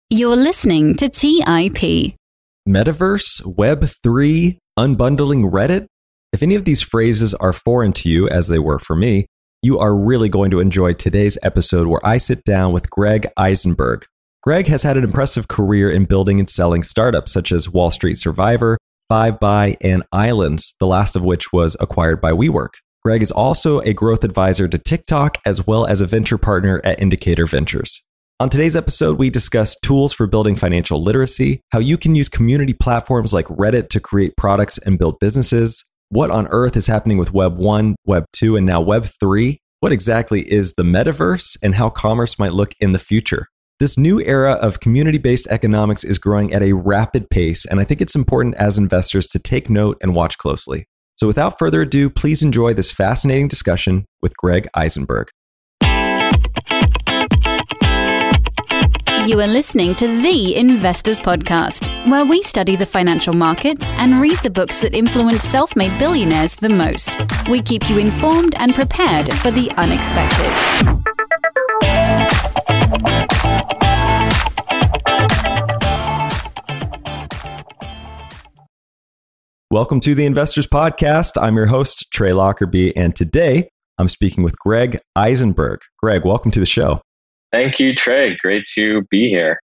You're listening to TIP. Metaverse, Web3, unbundling Reddit. If any of these phrases are foreign to you, as they were for me, you are really going to enjoy today's episode where I sit down with Greg Eisenberg. Greg has had an impressive career in building and selling startups such as Wall Street Survivor, Five By, and Islands, the last of which was acquired by WeWork. Greg is also a growth advisor to TikTok as well as a venture partner at Indicator Ventures. On today's episode, we discuss tools for building financial literacy, how you can use community platforms like Reddit to create products and build businesses, what on earth is happening with Web 1, Web 2, and now Web 3, what exactly is the metaverse, and how commerce might look in the future. This new era of community-based economics is growing at a rapid pace, and I think it's important as investors to take note and watch closely. So without further ado, please enjoy this fascinating discussion with Greg Eisenberg. You are listening to The Investors Podcast, where we study the financial markets and read the books that influence self-made billionaires the most. We keep you informed and prepared for the unexpected. Welcome to The Investors Podcast. I'm your host, Trey Lockerbie, and today I'm speaking with Greg Eisenberg. Greg, welcome to the show. Thank you, Trey. Great to be here.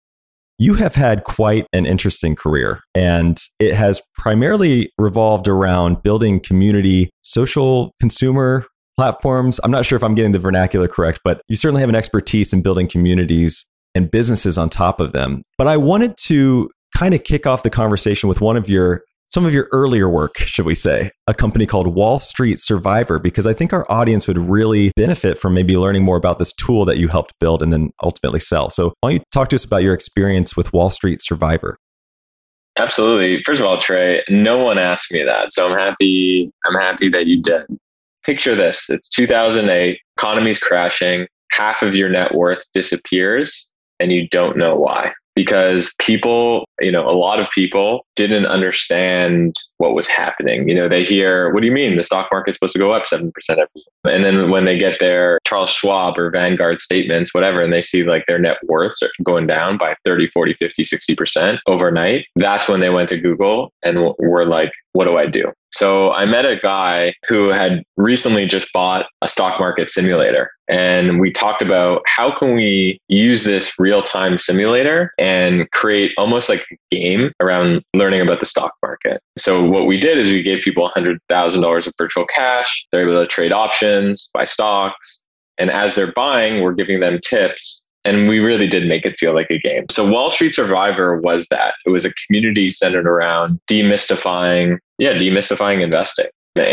You have had quite an interesting career, and it has primarily revolved around building community, social consumer platforms. I'm not sure if I'm getting the vernacular correct, but you certainly have an expertise in building communities and businesses on top of them. But I wanted to kind of kick off the conversation with some of your earlier work, should we say, a company called Wall Street Survivor, because I think our audience would really benefit from maybe learning more about this tool that you helped build and then ultimately sell. So why don't you talk to us about your experience with Wall Street Survivor? Absolutely. First of all, Trey, no one asked me that. So I'm happy that you did. Picture this. It's 2008, economy's crashing, half of your net worth disappears, and you don't know why. Because people, a lot of people didn't understand what was happening. They hear, what do you mean? The stock market's supposed to go up 7% every year. And then when they get their Charles Schwab or Vanguard statements, whatever, and they see like their net worths are going down by 30, 40, 50, 60% overnight, that's when they went to Google and were like, what do I do? So I met a guy who had recently just bought a stock market simulator. And we talked about how can we use this real-time simulator and create almost like a game around learning about the stock market. So what we did is we gave people $100,000 of virtual cash. They're able to trade options, buy stocks. And as they're buying, we're giving them tips. And we really did make it feel like a game. So Wall Street Survivor was that. It was a community centered around demystifying investing.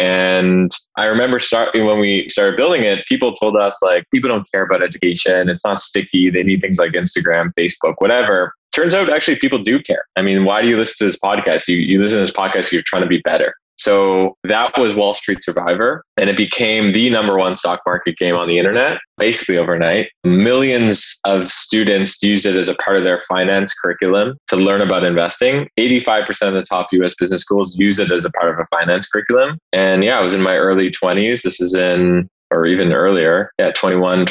And I remember when we started building it, people told us like, people don't care about education. It's not sticky. They need things like Instagram, Facebook, whatever. Turns out actually people do care. I mean, why do you listen to this podcast? You listen to this podcast because you're trying to be better. So that was Wall Street Survivor, and it became the number one stock market game on the internet, basically overnight. Millions of students used it as a part of their finance curriculum to learn about investing. 85% of the top US business schools use it as a part of a finance curriculum. And I was in my early 20s. This is or even earlier, 20,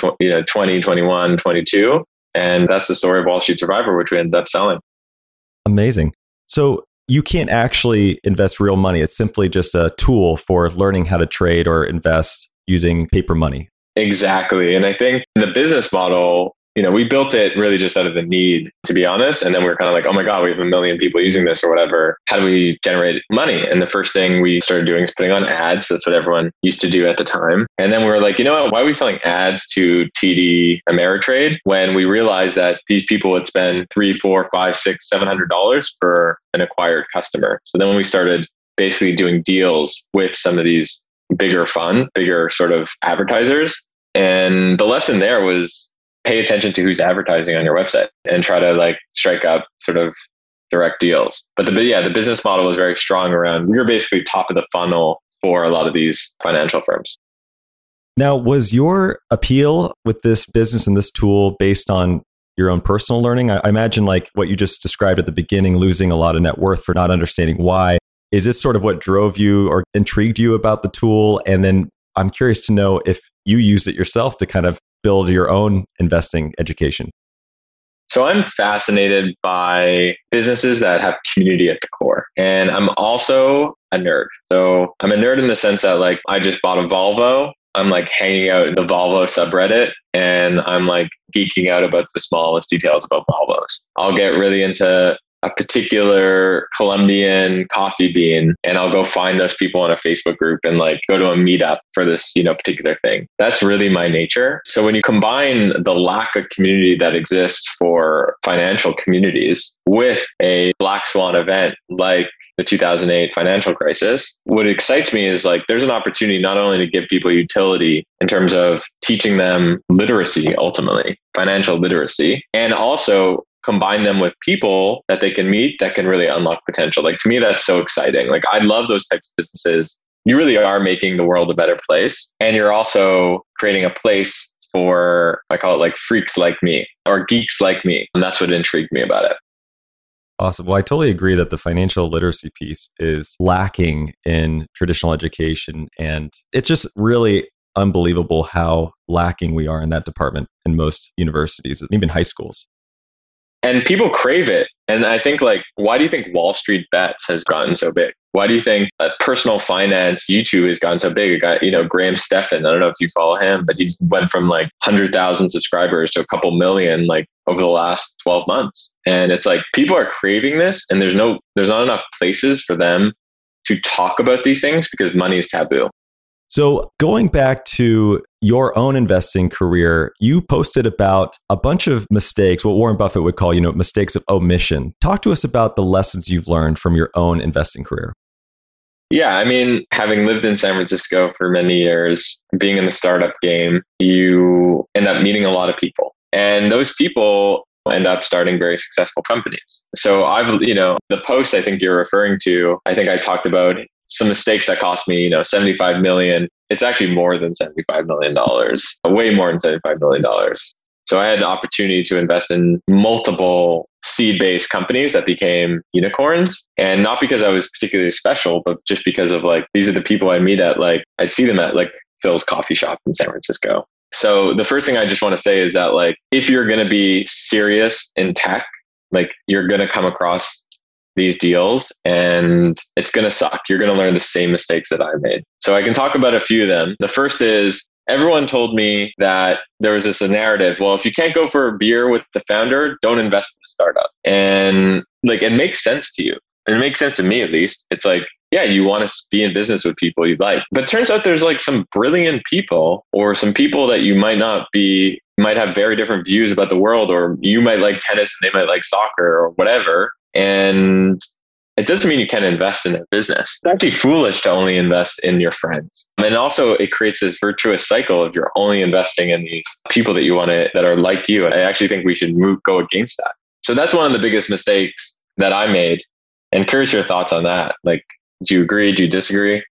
21, 22. And that's the story of Wall Street Survivor, which we ended up selling. Amazing. So you can't actually invest real money. It's simply just a tool for learning how to trade or invest using paper money. Exactly. And I think the business model, we built it really just out of the need, to be honest. And then we're kind of like, oh my God, we have 1 million people using this or whatever. How do we generate money? And the first thing we started doing is putting on ads. That's what everyone used to do at the time. And then we were like, you know what? Why are we selling ads to TD Ameritrade when we realized that these people would spend $300, $400, $500, $600, $700 for an acquired customer? So then when we started basically doing deals with some of these bigger sort of advertisers. And the lesson there was, pay attention to who's advertising on your website and try to like strike up sort of direct deals. But the business model was very strong around, we were basically top of the funnel for a lot of these financial firms. Now, was your appeal with this business and this tool based on your own personal learning? I imagine like what you just described at the beginning, losing a lot of net worth for not understanding why. Is this sort of what drove you or intrigued you about the tool? And then I'm curious to know if you used it yourself to kind of build your own investing education. So I'm fascinated by businesses that have community at the core. And I'm also a nerd. So I'm a nerd in the sense that like I just bought a Volvo. I'm like hanging out in the Volvo subreddit and I'm like geeking out about the smallest details about Volvos. I'll get really into a particular Colombian coffee bean and I'll go find those people in a Facebook group and like go to a meetup for this, particular thing. That's really my nature. So when you combine the lack of community that exists for financial communities with a black swan event like the 2008 financial crisis, what excites me is like there's an opportunity not only to give people utility in terms of teaching them literacy, ultimately financial literacy, and also combine them with people that they can meet that can really unlock potential. Like to me, that's so exciting. Like I love those types of businesses. You really are making the world a better place. And you're also creating a place for, I call it like freaks like me or geeks like me. And that's what intrigued me about it. Awesome. Well, I totally agree that the financial literacy piece is lacking in traditional education. And it's just really unbelievable how lacking we are in that department in most universities, even high schools. And people crave it. And I think like, why do you think Wall Street Bets has gotten so big? Why do you think personal finance YouTube has gotten so big? A guy, Graham Stephan, I don't know if you follow him, but he's went from like 100,000 subscribers to a couple million like over the last 12 months. And it's like people are craving this and there's not enough places for them to talk about these things because money is taboo. So going back to your own investing career, you posted about a bunch of mistakes, what Warren Buffett would call, mistakes of omission. Talk to us about the lessons you've learned from your own investing career. Yeah, I mean, having lived in San Francisco for many years, being in the startup game, you end up meeting a lot of people. And those people end up starting very successful companies. So the post I think you're referring to, I think I talked about some mistakes that cost me, $75 million. It's actually more than $75 million, way more than $75 million. So I had an opportunity to invest in multiple seed-based companies that became unicorns. And not because I was particularly special, but just because of like, these are the people I meet at, like, I'd see them at like Phil's coffee shop in San Francisco. So the first thing I just want to say is that like, if you're going to be serious in tech, like you're going to come across these deals and it's going to suck. You're going to learn the same mistakes that I made. So I can talk about a few of them. The first is everyone told me that there was this narrative. Well, if you can't go for a beer with the founder, don't invest in the startup. And like, it makes sense to you. And it makes sense to me, at least. It's like, yeah, you want to be in business with people you like. But it turns out there's like some brilliant people or some people that you might have very different views about the world, or you might like tennis and they might like soccer or whatever. And it doesn't mean you can't invest in their business. It's actually foolish to only invest in your friends. And also it creates this virtuous cycle of you're only investing in these people that are like you. And I actually think we should go against that. So that's one of the biggest mistakes that I made. And curious your thoughts on that. Like, do you agree? Do you disagree?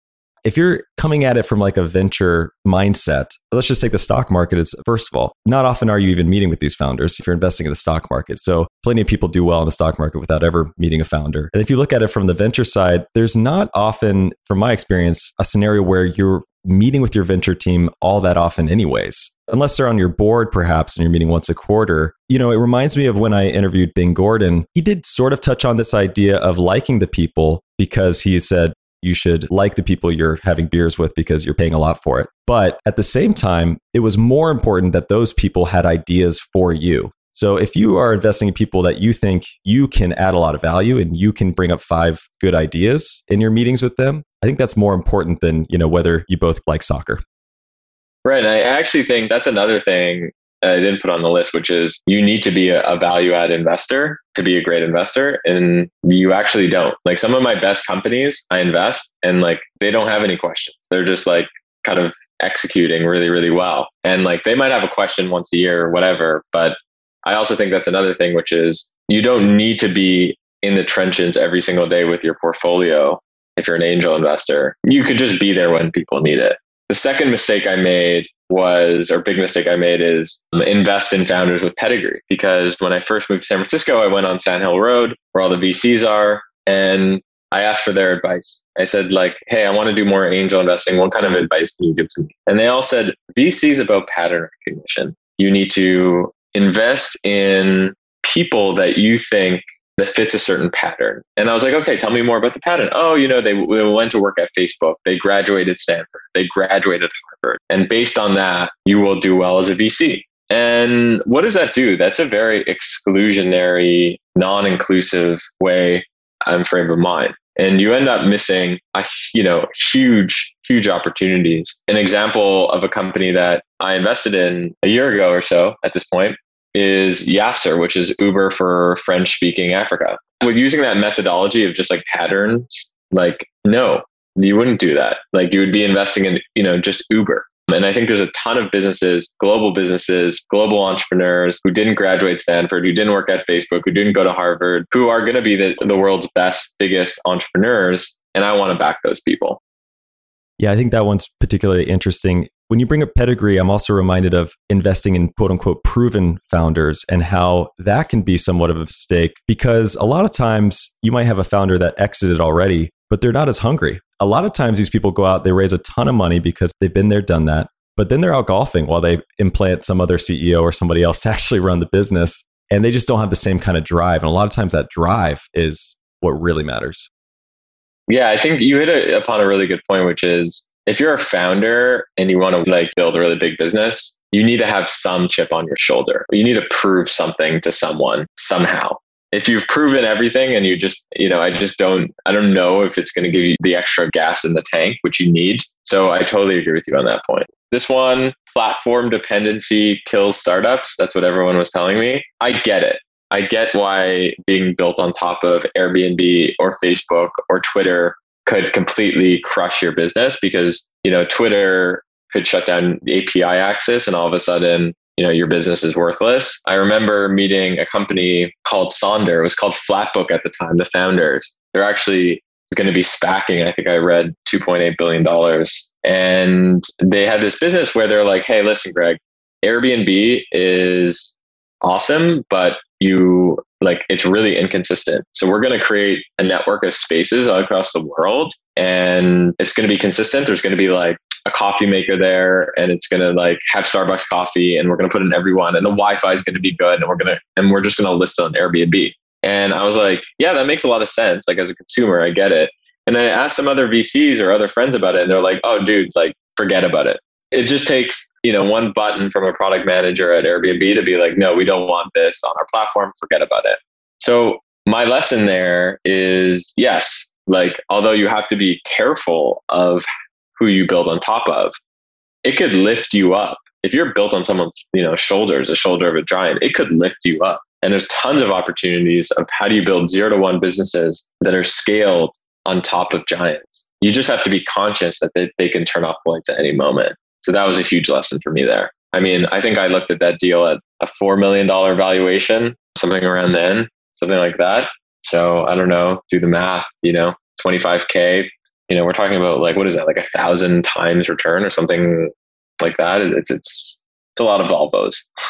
If you're coming at it from like a venture mindset, let's just take the stock market. It's first of all, not often are you even meeting with these founders if you're investing in the stock market. So plenty of people do well in the stock market without ever meeting a founder. And if you look at it from the venture side, there's not often, from my experience, a scenario where you're meeting with your venture team all that often anyways. Unless they're on your board, perhaps, and you're meeting once a quarter. It reminds me of when I interviewed Bing Gordon. He did sort of touch on this idea of liking the people because he said, you should like the people you're having beers with because you're paying a lot for it. But at the same time, it was more important that those people had ideas for you. So if you are investing in people that you think you can add a lot of value and you can bring up 5 good ideas in your meetings with them, I think that's more important than, whether you both like soccer. Right. And I actually think that's another thing I didn't put on the list, which is you need to be a value-add investor to be a great investor. And you actually don't. Like some of my best companies, I invest and like they don't have any questions. They're just like kind of executing really, really well. And like they might have a question once a year or whatever. But I also think that's another thing, which is you don't need to be in the trenches every single day with your portfolio. If you're an angel investor, you could just be there when people need it. The second mistake I made big mistake I made is invest in founders with pedigree. Because when I first moved to San Francisco, I went on Sand Hill Road where all the VCs are. And I asked for their advice. I said like, hey, I want to do more angel investing. What kind of advice can you give to me? And they all said, VC is about pattern recognition. You need to invest in people that you think that fits a certain pattern. And I was like, okay, tell me more about the pattern. Oh, they went to work at Facebook. They graduated Stanford. They graduated Harvard. And based on that, you will do well as a VC. And what does that do? That's a very exclusionary, non-inclusive frame of mind. And you end up missing huge opportunities. An example of a company that I invested in a year ago or so at this point is Yasser, which is Uber for French-speaking Africa. With using that methodology of just like patterns, no, you wouldn't do that. You would be investing in, just Uber. And I think there's a ton of businesses, global entrepreneurs who didn't graduate Stanford, who didn't work at Facebook, who didn't go to Harvard, who are going to be the world's best, biggest entrepreneurs. And I want to back those people. Yeah, I think that one's particularly interesting. When you bring up pedigree, I'm also reminded of investing in quote unquote proven founders and how that can be somewhat of a mistake, because a lot of times you might have a founder that exited already, but they're not as hungry. A lot of times these people go out, they raise a ton of money because they've been there, done that, but then they're out golfing while they implant some other CEO or somebody else to actually run the business. And they just don't have the same kind of drive. And a lot of times that drive is what really matters. Yeah, I think you hit upon a really good point, which is if you're a founder and you want to build a really big business, you need to have some chip on your shoulder. You need to prove something to someone somehow. If you've proven everything and you just, I don't know if it's going to give you the extra gas in the tank, which you need. So I totally agree with you on that point. This one, platform dependency kills startups. That's what everyone was telling me. I get it. I get why being built on top of Airbnb or Facebook or Twitter could completely crush your business, because, Twitter could shut down the API access and all of a sudden, your business is worthless. I remember meeting a company called Sonder. It was called Flatbook at the time, the founders. They're actually going to be SPACing. I think I read $2.8 billion. And they had this business where they're like, hey, listen, Greg, Airbnb is awesome, but it's really inconsistent. So we're going to create a network of spaces all across the world, and it's going to be consistent. There's going to be a coffee maker there, and it's going to have Starbucks coffee, and we're going to put in everyone, and the Wi-Fi is going to be good, and we're just going to list it on Airbnb. And I was like, yeah, that makes a lot of sense. As a consumer, I get it. And I asked some other VCs or other friends about it, and they're like, oh, dude, forget about it. It just takes, one button from a product manager at Airbnb to be like, no, we don't want this on our platform. Forget about it. So my lesson there is, yes, although you have to be careful of who you build on top of, it could lift you up. If you're built on someone's, shoulders, a shoulder of a giant, it could lift you up. And there's tons of opportunities of how do you build 0 to 1 businesses that are scaled on top of giants. You just have to be conscious that they can turn off lights at any moment. So that was a huge lesson for me there. I mean, I think I looked at that deal at a $4 million valuation, something around then, something like that. So I don't know, do the math, 25K, we're talking about what is that, 1,000 times return or something like that. It's a lot of Volvos.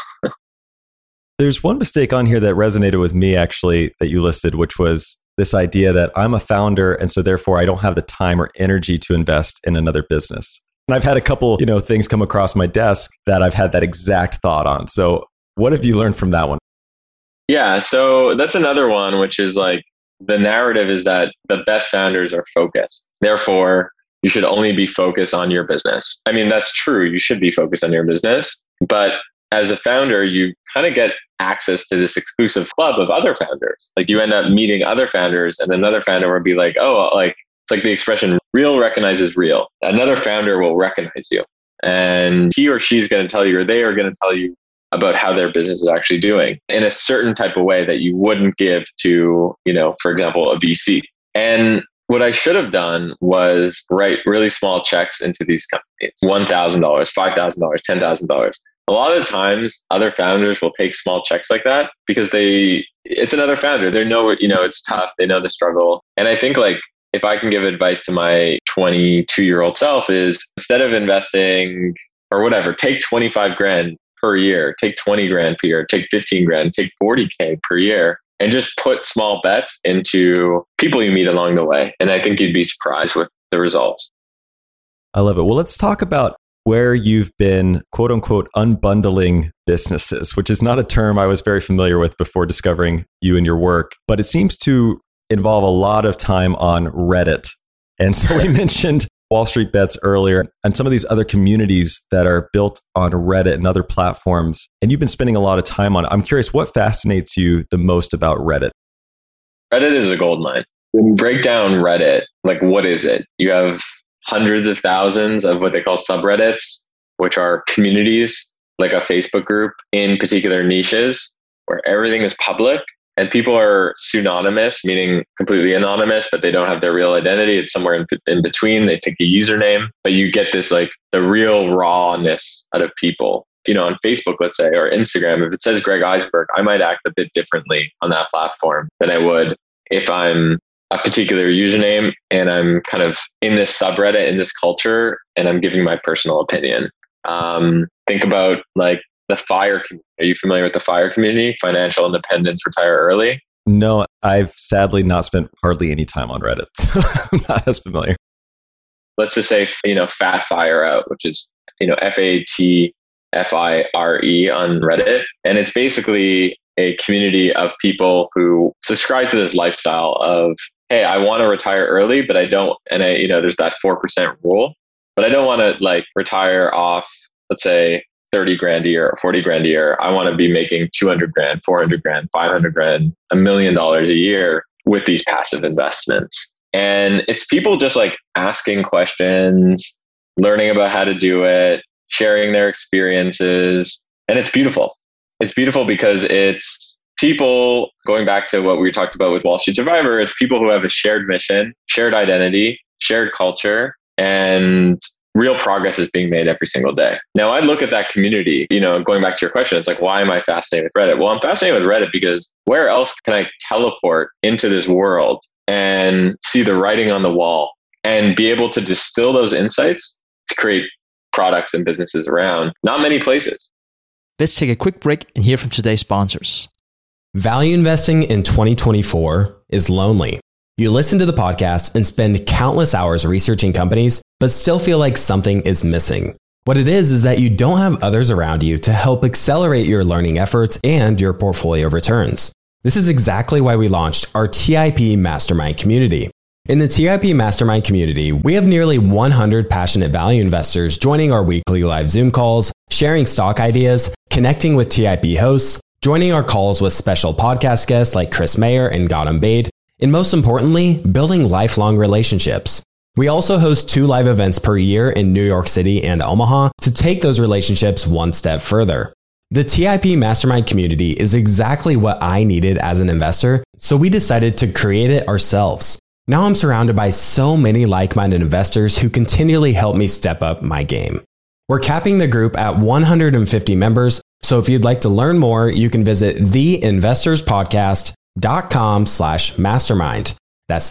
There's one mistake on here that resonated with me actually that you listed, which was this idea that I'm a founder and so therefore I don't have the time or energy to invest in another business. And I've had a couple, things come across my desk that I've had that exact thought on. So what have you learned from that one? Yeah, so that's another one, which is the narrative is that the best founders are focused. Therefore, you should only be focused on your business. I mean, that's true. You should be focused on your business. But as a founder, you kind of get access to this exclusive club of other founders. You end up meeting other founders, and another founder will be like, oh, it's the expression, real recognizes real. Another founder will recognize you, and he or she's going to tell you, or they are going to tell you about how their business is actually doing in a certain type of way that you wouldn't give to, for example, a VC. And what I should have done was write really small checks into these companies, $1,000, $5,000, $10,000. A lot of the times other founders will take small checks like that because it's another founder. They know, it's tough. They know the struggle. And I think if I can give advice to my 22-year-old self is instead of investing or whatever, take 25 grand per year, take 20 grand per year, take 15 grand, take 40K per year, and just put small bets into people you meet along the way. And I think you'd be surprised with the results. I love it. Well, let's talk about where you've been, quote unquote, unbundling businesses, which is not a term I was very familiar with before discovering you and your work, but it seems to involve a lot of time on Reddit. And so we mentioned Wall Street Bets earlier and some of these other communities that are built on Reddit and other platforms. And you've been spending a lot of time on it. I'm curious, what fascinates you the most about Reddit? Reddit is a goldmine. When you break down Reddit, like what is it? You have hundreds of thousands of what they call subreddits, which are communities like a Facebook group in particular niches where everything is public and people are pseudonymous, meaning completely anonymous, but they don't have their real identity. It's somewhere in between. They pick a username, but you get this like the real rawness out of people. You know, on Facebook, let's say, or Instagram, if it says Greg Eisenberg, I might act a bit differently on that platform than I would if I'm a particular username and I'm kind of in this subreddit, in this culture, and I'm giving my personal opinion. Think about like the FIRE community. Are you familiar with the FIRE community? Financial Independence, Retire Early? No, I've sadly not spent hardly any time on Reddit, so I'm not as familiar. Let's just say, Fat Fire Out, which is, FATFIRE on Reddit. And it's basically a community of people who subscribe to this lifestyle of, hey, I want to retire early, but I don't, and there's that 4% rule, but I don't want to like retire off, let's say, 30 grand a year or 40 grand a year. I want to be making 200 grand, 400 grand, 500 grand, $1 million a year with these passive investments. And it's people just like asking questions, learning about how to do it, sharing their experiences. And it's beautiful. It's beautiful because it's people, going back to what we talked about with Wall Street Survivor, it's people who have a shared mission, shared identity, shared culture, and real progress is being made every single day. Now, I look at that community, going back to your question, it's like, why am I fascinated with Reddit? Well, I'm fascinated with Reddit because where else can I teleport into this world and see the writing on the wall and be able to distill those insights to create products and businesses around? Not many places. Let's take a quick break and hear from today's sponsors. Value investing in 2024 is lonely. You listen to the podcast and spend countless hours researching companies, but still feel like something is missing. What it is that you don't have others around you to help accelerate your learning efforts and your portfolio returns. This is exactly why we launched our TIP Mastermind community. In the TIP Mastermind community, we have nearly 100 passionate value investors joining our weekly live Zoom calls, sharing stock ideas, connecting with TIP hosts, joining our calls with special podcast guests like Chris Mayer and Gautam Baid, and most importantly, building lifelong relationships. We also host 2 live events per year in New York City and Omaha to take those relationships one step further. The TIP Mastermind community is exactly what I needed as an investor, so we decided to create it ourselves. Now I'm surrounded by so many like-minded investors who continually help me step up my game. We're capping the group at 150 members, so if you'd like to learn more, you can visit theinvestorspodcast.com/mastermind. That's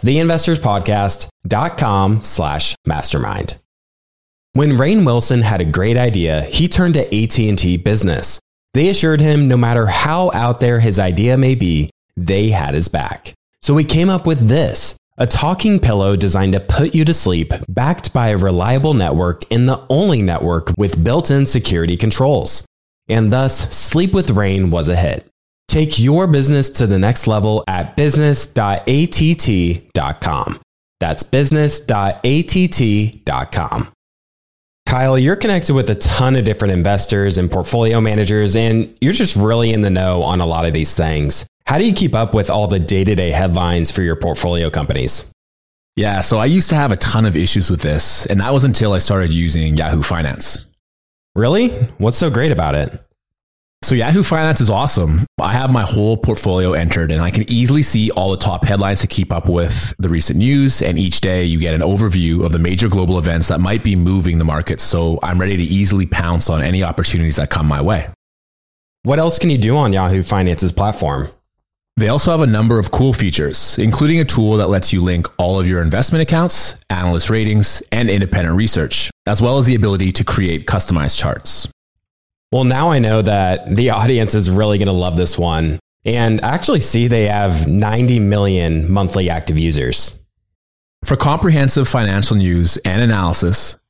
theinvestorspodcast.com/mastermind. When Rainn Wilson had a great idea, he turned to AT&T Business. They assured him no matter how out there his idea may be, they had his back. So we came up with this, a talking pillow designed to put you to sleep, backed by a reliable network and the only network with built-in security controls. And thus, Sleep with Rainn was a hit. Take your business to the next level at business.att.com. That's business.att.com. Kyle, you're connected with a ton of different investors and portfolio managers, and you're just really in the know on a lot of these things. How do you keep up with all the day-to-day headlines for your portfolio companies? Yeah, so I used to have a ton of issues with this, and that was until I started using Yahoo Finance. Really? What's so great about it? So Yahoo Finance is awesome. I have my whole portfolio entered and I can easily see all the top headlines to keep up with the recent news. And each day you get an overview of the major global events that might be moving the market. So I'm ready to easily pounce on any opportunities that come my way. What else can you do on Yahoo Finance's platform? They also have a number of cool features, including a tool that lets you link all of your investment accounts, analyst ratings, and independent research, as well as the ability to create customized charts. Well, now I know that the audience is really going to love this one. And I actually see they have 90 million monthly active users. For comprehensive financial news and analysis,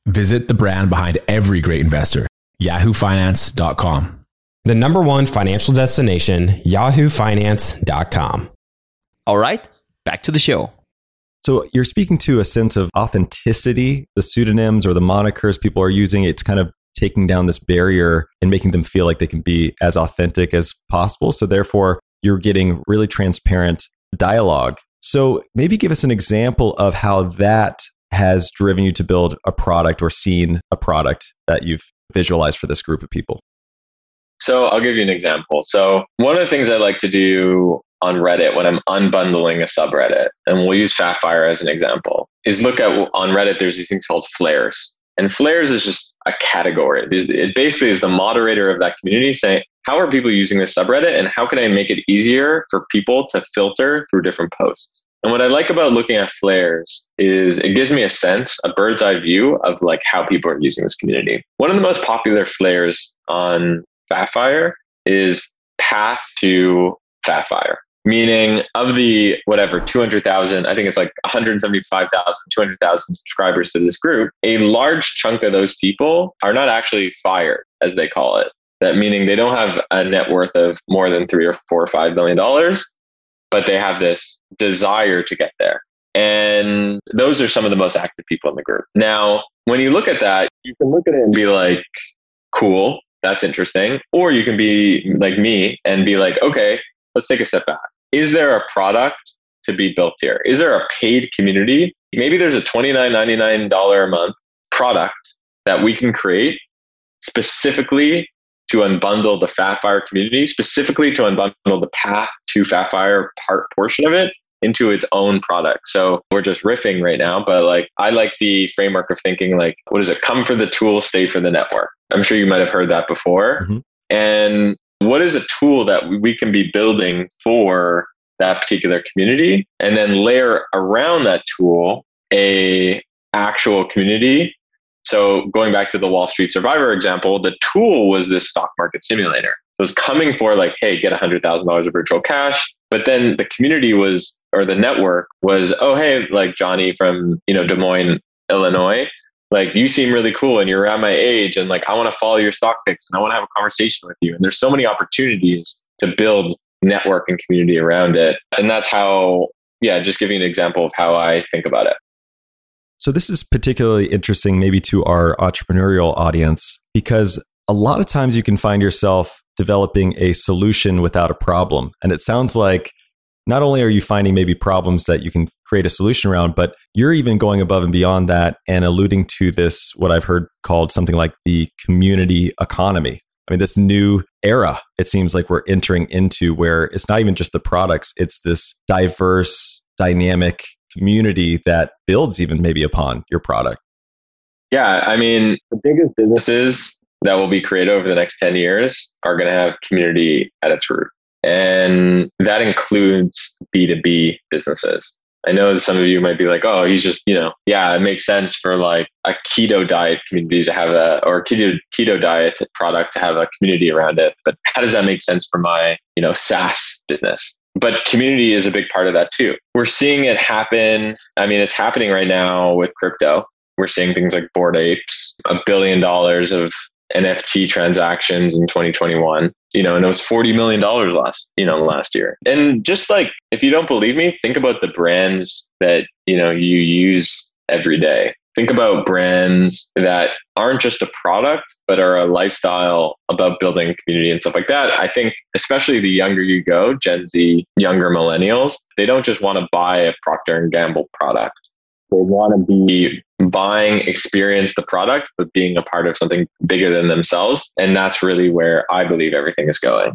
Visit the brand behind every great investor, yahoofinance.com. The number one financial destination, yahoofinance.com. All right, back to the show. So you're speaking to a sense of authenticity, the pseudonyms or the monikers people are using. It's kind of taking down this barrier and making them feel like they can be as authentic as possible. So therefore, you're getting really transparent dialogue. So maybe give us an example of how that has driven you to build a product or seen a product that you've visualized for this group of people. So I'll give you an example. So one of the things I like to do on Reddit when I'm unbundling a subreddit, and we'll use Fatfire as an example, is look at on Reddit, there's these things called flares. And flares is just a category. It basically is the moderator of that community saying, how are people using this subreddit and how can I make it easier for people to filter through different posts? And what I like about looking at flares is it gives me a sense, a bird's eye view of like how people are using this community. One of the most popular flares on Fatfire is path to Fatfire, meaning of the 200,000, I think it's like 175,000, 200,000 subscribers to this group, a large chunk of those people are not actually fired, as they call it. That meaning they don't have a net worth of more than $3 or $4 or $5 million, but they have this desire to get there. And those are some of the most active people in the group. Now, when you look at that, you can look at it and be like, cool, that's interesting. Or you can be like me and be like, okay, let's take a step back. Is there a product to be built here? Is there a paid community? Maybe there's a $29.99 a month product that we can create specifically to unbundle the Fatfire community, specifically to unbundle the path to Fatfire portion of it into its own product. So we're just riffing right now, but like I like the framework of thinking like, what is it? Come for the tool, stay for the network. I'm sure you might have heard that before. Mm-hmm. And what is a tool that we can be building for that particular community? And then layer around that tool a actual community. So going back to the Wall Street Survivor example, the tool was this stock market simulator. It was coming for like, hey, get $100,000 of virtual cash. But then the community was, or the network was, oh, hey, like Johnny from, Des Moines, Illinois, like you seem really cool and you're around my age and like, I want to follow your stock picks and I want to have a conversation with you. And there's so many opportunities to build network and community around it. And that's how, just giving an example of how I think about it. So this is particularly interesting maybe to our entrepreneurial audience, because a lot of times you can find yourself developing a solution without a problem. And it sounds like not only are you finding maybe problems that you can create a solution around, but you're even going above and beyond that and alluding to this, what I've heard called something like the community economy. I mean, this new era, it seems like we're entering into where it's not even just the products, it's this diverse, dynamic community that builds even maybe upon your product. Yeah, I mean, the biggest businesses that will be created over the next 10 years are going to have community at its root. And that includes B2B businesses. I know that some of you might be like, oh, he's just, it makes sense for like a keto diet community to have or keto diet product to have a community around it. But how does that make sense for my, SaaS business? But community is a big part of that too. We're seeing it happen. I mean, it's happening right now with crypto. We're seeing things like Bored Apes, $1 billion of NFT transactions in 2021, and it was $40 million last year. And just like, if you don't believe me, think about the brands that, you use every day. Think about brands that aren't just a product, but are a lifestyle about building community and stuff like that. I think especially the younger you go, Gen Z, younger millennials, they don't just want to buy a Procter & Gamble product. They want to be buying, experience the product, but being a part of something bigger than themselves. And that's really where I believe everything is going.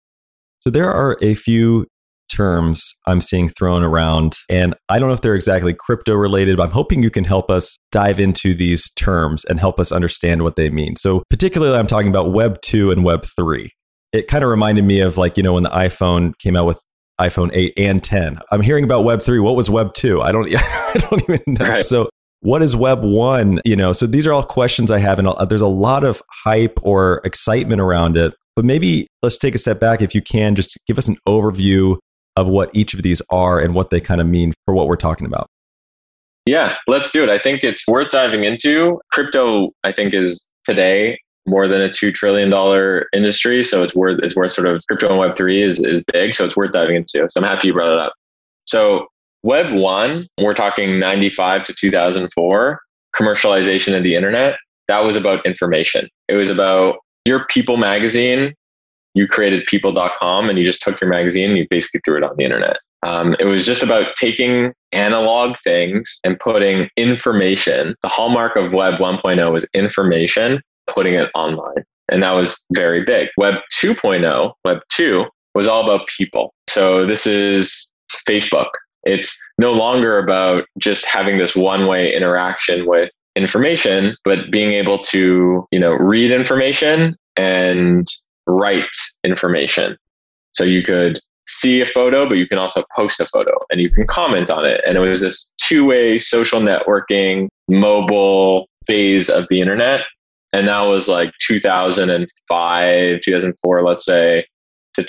So there are a few terms I'm seeing thrown around, and I don't know if they're exactly crypto related, but I'm hoping you can help us dive into these terms and help us understand what they mean. So particularly, I'm talking about Web 2 and Web 3. It kind of reminded me of like, when the iPhone came out with iPhone 8 and 10. I'm hearing about Web 3. What was Web 2? I don't even know. Right. So what is Web 1? So these are all questions I have, and there's a lot of hype or excitement around it. But maybe let's take a step back, if you can, just give us an overview of what each of these are and what they kind of mean for what we're talking about. Yeah, let's do it. I think it's worth diving into. Crypto, I think, is today more than a $2 trillion industry. So it's worth sort of crypto and Web3 is big. So it's worth diving into. So I'm happy you brought it up. So Web 1, we're talking 95 to 2004, commercialization of the internet. That was about information. It was about your People magazine. You created people.com and you just took your magazine and you basically threw it on the internet. It was just about taking analog things and putting information. The hallmark of Web 1.0 was information, putting it online. And that was very big. Web 2.0, Web 2 was all about people. So this is Facebook. It's no longer about just having this one-way interaction with information, but being able to, read information and write information. So you could see a photo, but you can also post a photo and you can comment on it. And it was this two-way social networking, mobile phase of the internet. And that was like 2005, 2004, let's say, to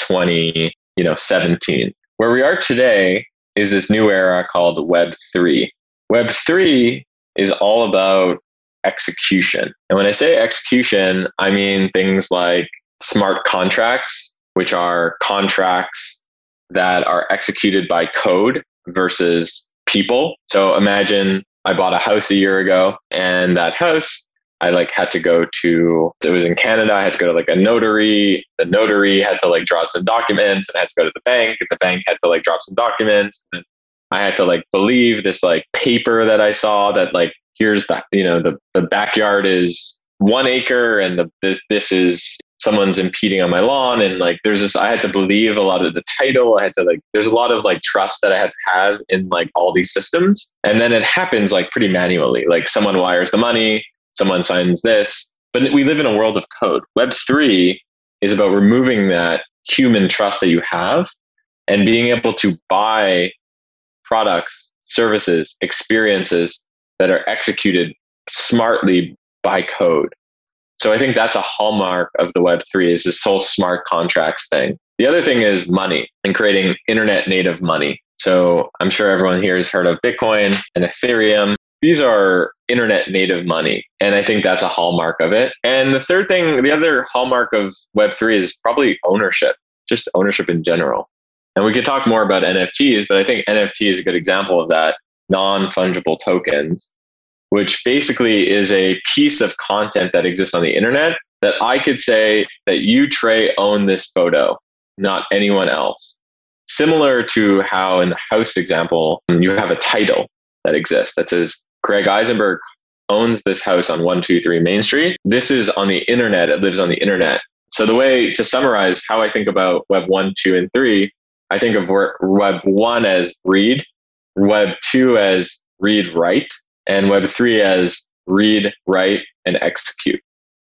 2017. Where we are today is this new era called Web 3. Web 3 is all about execution. And when I say execution, I mean things like smart contracts, which are contracts that are executed by code versus people. So imagine I bought a house a year ago, and that house, I had to go to, it was in Canada, I had to go to a notary. The notary had to draw some documents, and I had to go to the bank. The bank had to drop some documents. And I had to believe this paper that I saw that here's the backyard is 1 acre and this is someone's impeding on my lawn. And there's this, I had to believe a lot of the title. I had to there's a lot of trust that I had to have in all these systems. And then it happens pretty manually. Someone wires the money, someone signs this, but we live in a world of code. Web 3 is about removing that human trust that you have and being able to buy products, services, experiences that are executed smartly by code. So I think that's a hallmark of the Web3 is this whole smart contracts thing. The other thing is money and creating internet native money. So I'm sure everyone here has heard of Bitcoin and Ethereum. These are internet native money. And I think that's a hallmark of it. And the other hallmark of Web3 is probably ownership, just ownership in general. And we could talk more about NFTs, but I think NFT is a good example of that. Non-fungible tokens, which basically is a piece of content that exists on the internet that I could say that you, Trey, own this photo, not anyone else. Similar to how in the house example, you have a title that exists that says Greg Eisenberg owns this house on 123 Main Street. This is on the internet. It lives on the internet. So the way to summarize how I think about Web 1, 2, and 3, I think of Web 1 as read, Web 2 as read, write, and Web 3 as read, write, and execute.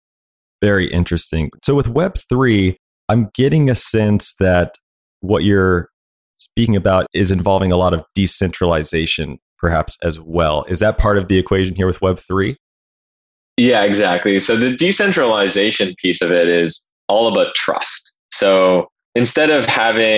Very interesting. So with Web 3, I'm getting a sense that what you're speaking about is involving a lot of decentralization, perhaps as well. Is that part of the equation here with Web 3? Yeah, exactly. So the decentralization piece of it is all about trust. So instead of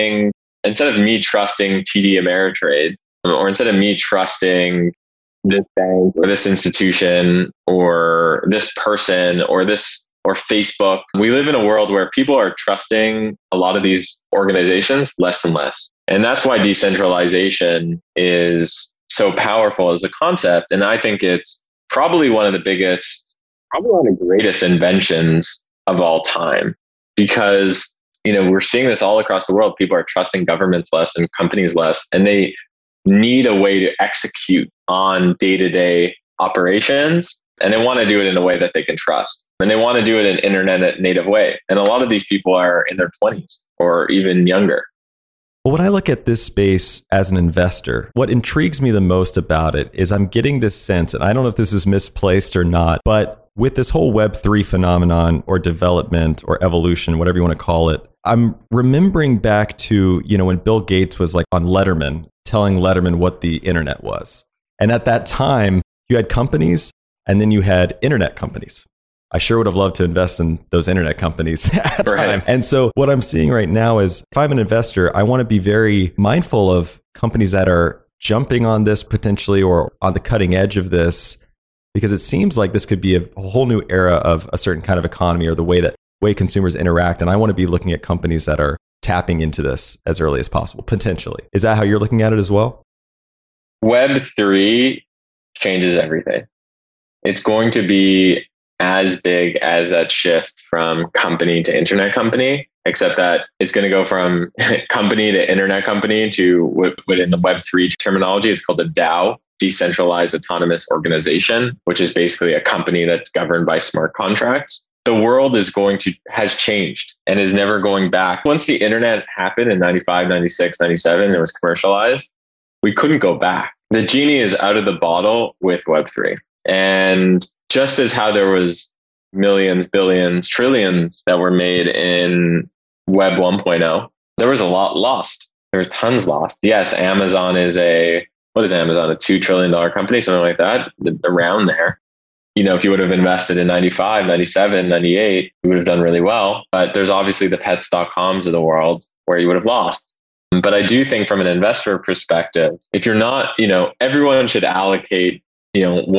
me trusting TD Ameritrade, or instead of me trusting this bank or this institution or this person or Facebook, we live in a world where people are trusting a lot of these organizations less and less. And that's why decentralization is so powerful as a concept. And I think it's probably one of the greatest inventions of all time, because we're seeing this all across the world. People are trusting governments less and companies less, and they need a way to execute on day-to-day operations. And they want to do it in a way that they can trust. And they want to do it in an internet native way. And a lot of these people are in their 20s or even younger. Well, when I look at this space as an investor, what intrigues me the most about it is I'm getting this sense, and I don't know if this is misplaced or not, but with this whole Web3 phenomenon or development or evolution, whatever you want to call it, I'm remembering back to, when Bill Gates was on Letterman, telling Letterman what the internet was. And at that time, you had companies and then you had internet companies. I sure would have loved to invest in those internet companies at the time. And so what I'm seeing right now is if I'm an investor, I want to be very mindful of companies that are jumping on this potentially or on the cutting edge of this? Because it seems like this could be a whole new era of a certain kind of economy or the way consumers interact. And I want to be looking at companies that are tapping into this as early as possible, potentially. Is that how you're looking at it as well? Web3 changes everything. It's going to be as big as that shift from company to internet company, except that it's going to go from company to internet company to what in the Web3 terminology, it's called a DAO, Decentralized Autonomous Organization, which is basically a company that's governed by smart contracts. The world has changed and is never going back. Once the internet happened in 95, 96, 97, it was commercialized, we couldn't go back. The genie is out of the bottle with Web3. And just as how there was millions, billions, trillions that were made in Web 1.0, there was a lot lost. There was tons lost. Yes, Amazon is what is Amazon? A $2 trillion company, something like that, around there. If you would have invested in 95, 97, 98, you would have done really well. But there's obviously the pets.coms of the world where you would have lost. But I do think from an investor perspective, if you're not, everyone should allocate 1%,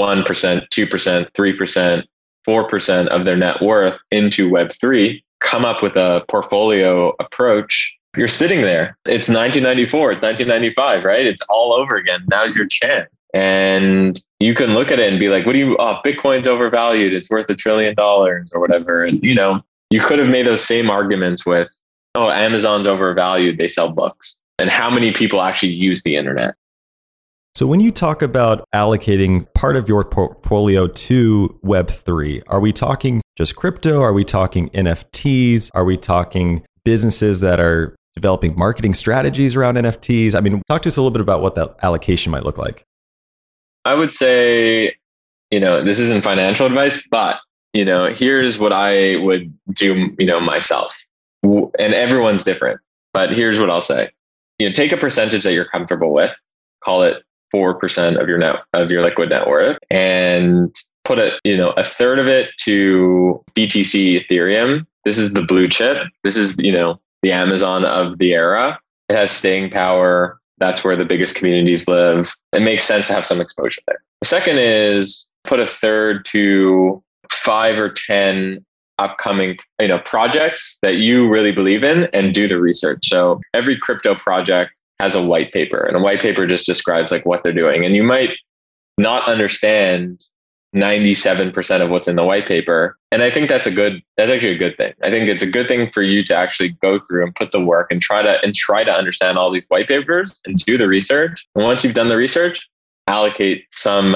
2%, 3%, 4% of their net worth into Web3, come up with a portfolio approach. You're sitting there. It's 1994, it's 1995, right? It's all over again. Now's your chance. And you can look at it and be like, Bitcoin's overvalued. It's worth $1 trillion or whatever. And, you could have made those same arguments with, Amazon's overvalued. They sell books. And how many people actually use the internet? So when you talk about allocating part of your portfolio to Web3, are we talking just crypto? Are we talking NFTs? Are we talking businesses that are developing marketing strategies around NFTs? I mean, talk to us a little bit about what that allocation might look like. I would say, this isn't financial advice, but, here's what I would do, myself. And everyone's different, but here's what I'll say. Take a percentage that you're comfortable with, call it 4% of your liquid net worth, and put a third of it to BTC Ethereum. This is the blue chip. This is, the Amazon of the era. It has staying power. That's where the biggest communities live. It makes sense to have some exposure there. The second is put a third to 5 or 10 upcoming, projects that you really believe in and do the research. So every crypto project has a white paper, and a white paper just describes what they're doing. And you might not understand 97% of what's in the white paper. And I think that's actually a good thing. I think it's a good thing for you to actually go through and put the work and try to understand all these white papers and do the research. And once you've done the research, allocate some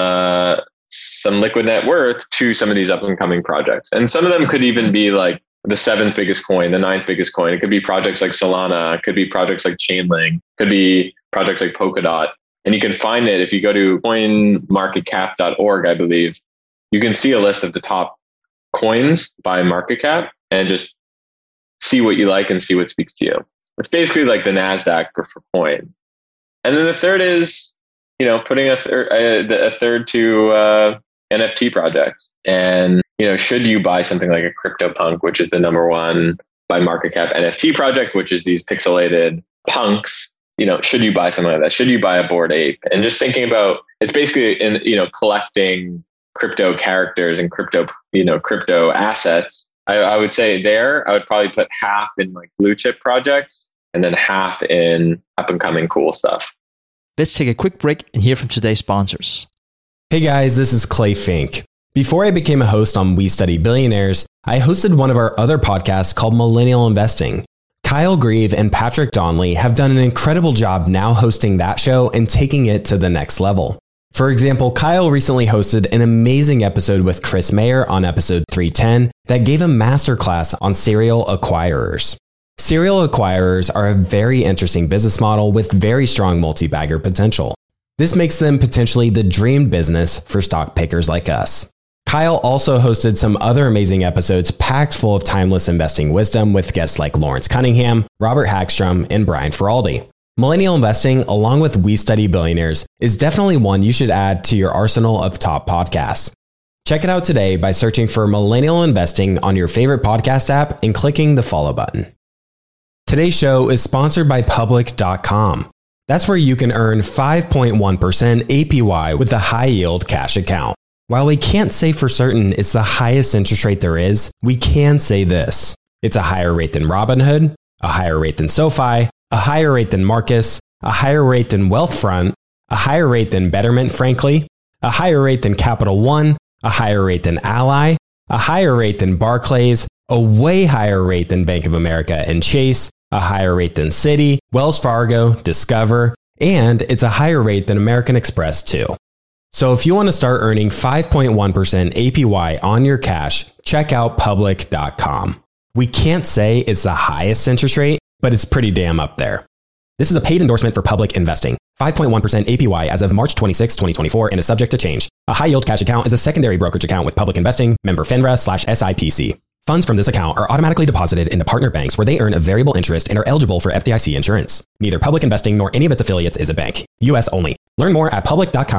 liquid net worth to some of these up and coming projects. And some of them could even be like the 7th biggest coin, the 9th biggest coin. It could be projects like Solana. It could be projects like Chainlink. It could be projects like Polkadot. And you can find it if you go to coinmarketcap.org, I believe. You can see a list of the top coins by market cap and just see what you like and see what speaks to you. It's basically like the NASDAQ for coins. And then the third is, putting a third to NFT projects. And, should you buy something like a CryptoPunk, which is the number one by market cap NFT project, which is these pixelated punks, should you buy something like that? Should you buy a Bored Ape? And just thinking about, it's basically collecting crypto characters and crypto assets. I would say I would probably put half in blue chip projects and then half in up and coming cool stuff. Let's take a quick break and hear from today's sponsors. Hey guys, this is Clay Fink. Before I became a host on We Study Billionaires, I hosted one of our other podcasts called Millennial Investing. Kyle Grieve and Patrick Donnelly have done an incredible job now hosting that show and taking it to the next level. For example, Kyle recently hosted an amazing episode with Chris Mayer on episode 310 that gave a masterclass on serial acquirers. Serial acquirers are a very interesting business model with very strong multi-bagger potential. This makes them potentially the dream business for stock pickers like us. Kyle also hosted some other amazing episodes packed full of timeless investing wisdom with guests like Lawrence Cunningham, Robert Hagstrom, and Brian Feraldi. Millennial Investing, along with We Study Billionaires, is definitely one you should add to your arsenal of top podcasts. Check it out today by searching for Millennial Investing on your favorite podcast app and clicking the follow button. Today's show is sponsored by Public.com. That's where you can earn 5.1% APY with the high yield cash account. While we can't say for certain it's the highest interest rate there is, we can say this. It's a higher rate than Robinhood, a higher rate than SoFi, a higher rate than Marcus, a higher rate than Wealthfront, a higher rate than Betterment, frankly, a higher rate than Capital One, a higher rate than Ally, a higher rate than Barclays, a way higher rate than Bank of America and Chase, a higher rate than Citi, Wells Fargo, Discover, and it's a higher rate than American Express too. So if you want to start earning 5.1% APY on your cash, check out public.com. We can't say it's the highest interest rate, but it's pretty damn up there. This is a paid endorsement for Public Investing. 5.1% APY as of March 26, 2024 and is subject to change. A high yield cash account is a secondary brokerage account with Public Investing, member FINRA/SIPC. Funds from this account are automatically deposited into partner banks where they earn a variable interest and are eligible for FDIC insurance. Neither Public Investing nor any of its affiliates is a bank. U.S. only. Learn more at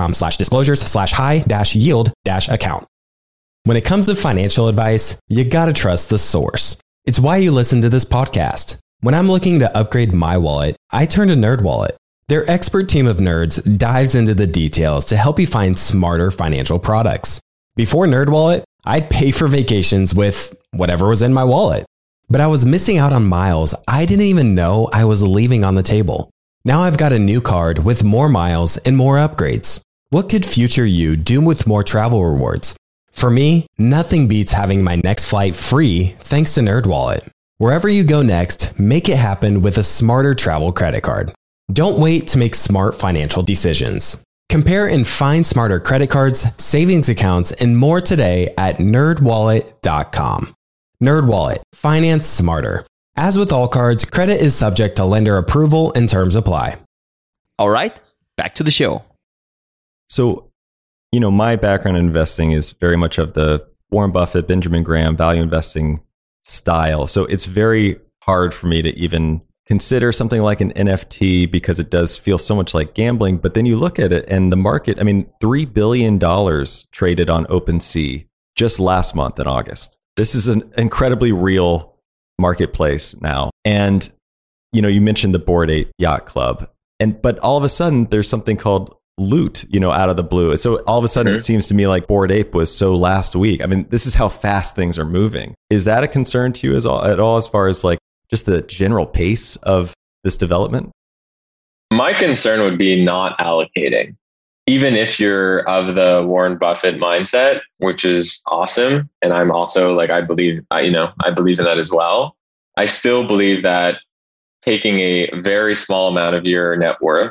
public.com/disclosures/high-yield-account. When it comes to financial advice, you gotta trust the source. It's why you listen to this podcast. When I'm looking to upgrade my wallet, I turn to NerdWallet. Their expert team of nerds dives into the details to help you find smarter financial products. Before NerdWallet, I'd pay for vacations with whatever was in my wallet. But I was missing out on miles I didn't even know I was leaving on the table. Now I've got a new card with more miles and more upgrades. What could future you do with more travel rewards? For me, nothing beats having my next flight free thanks to NerdWallet. Wherever you go next, make it happen with a smarter travel credit card. Don't wait to make smart financial decisions. Compare and find smarter credit cards, savings accounts, and more today at nerdwallet.com. NerdWallet. Finance smarter. As with all cards, credit is subject to lender approval and terms apply. All right, back to the show. So, my background in investing is very much of the Warren Buffett, Benjamin Graham value investing style. So it's very hard for me to even consider something like an NFT because it does feel so much like gambling. But then you look at it and the market, $3 billion traded on OpenSea just last month in August. This is an incredibly real marketplace now. And, you mentioned the Bored Ape Yacht Club. But all of a sudden there's something called Loot, out of the blue. So all of a sudden it seems to me like Bored Ape was so last week. This is how fast things are moving. Is that a concern to you at all as far as like just the general pace of this development? My concern would be not allocating. Even if you're of the Warren Buffett mindset, which is awesome. And I'm also I believe in that as well. I still believe that taking a very small amount of your net worth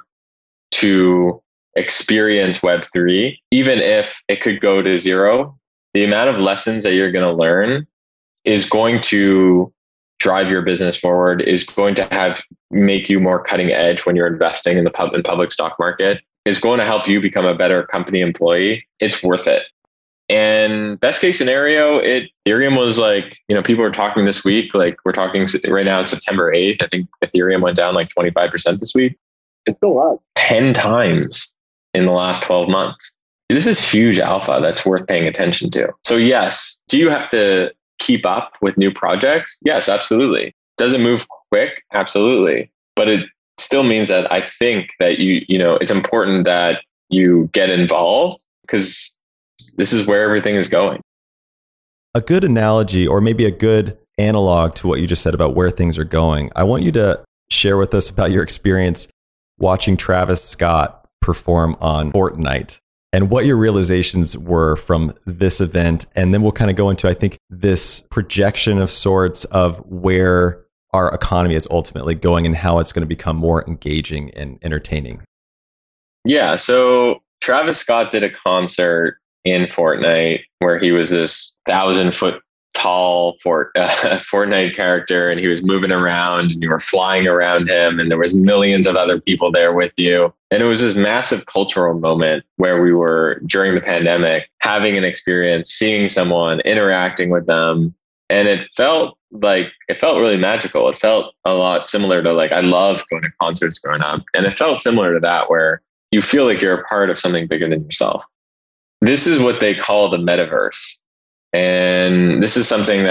to experience Web3, even if it could go to zero, the amount of lessons that you're going to learn is going to drive your business forward, is going to make you more cutting edge when you're investing in the public stock market, is going to help you become a better company employee. It's worth it. And best case scenario, Ethereum was people were talking this week, we're talking right now, it's September 8th. I think Ethereum went down 25% this week. It's still up 10 times in the last 12 months. This is huge alpha that's worth paying attention to. So yes, do you have to keep up with new projects? Yes, absolutely. Does it move quick? Absolutely. But it still means that I think that it's important that you get involved because this is where everything is going. A good analogy, or maybe a good analog to what you just said about where things are going. I want you to share with us about your experience watching Travis Scott perform on Fortnite and what your realizations were from this event. And then we'll kind of go into, I think, this projection of sorts of where our economy is ultimately going and how it's going to become more engaging and entertaining. Yeah. So Travis Scott did a concert in Fortnite where he was this 1,000-foot tall Fortnite character, and he was moving around and you were flying around him and there was millions of other people there with you. And it was this massive cultural moment where we were, during the pandemic, having an experience, seeing someone, interacting with them. And it felt really magical. It felt a lot similar to I loved going to concerts growing up. And it felt similar to that, where you feel like you're a part of something bigger than yourself. This is what they call the metaverse. And this is something that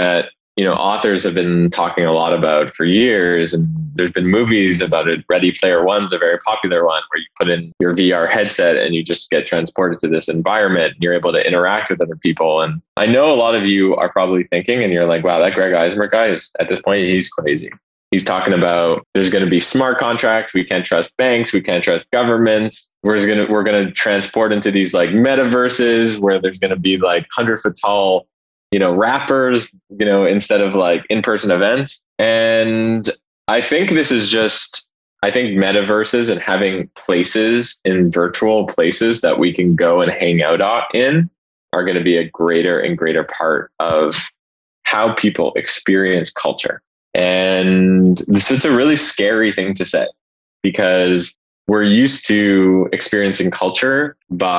authors have been talking a lot about for years, and there's been movies about it. Ready Player One's a very popular one where you put in your VR headset and you just get transported to this environment and you're able to interact with other people. And I know a lot of you are probably thinking, and you're like, wow, that Greg Eismer guy is, at this point, he's crazy. He's talking about there's going to be smart contracts. We can't trust banks. We can't trust governments. We're going to transport into these like metaverses where there's going to be like 100-foot tall, rappers, instead of like in-person events. And I think metaverses and having places in virtual places that we can go and hang out in are going to be a greater and greater part of how people experience culture. And it's a really scary thing to say, because we're used to experiencing culture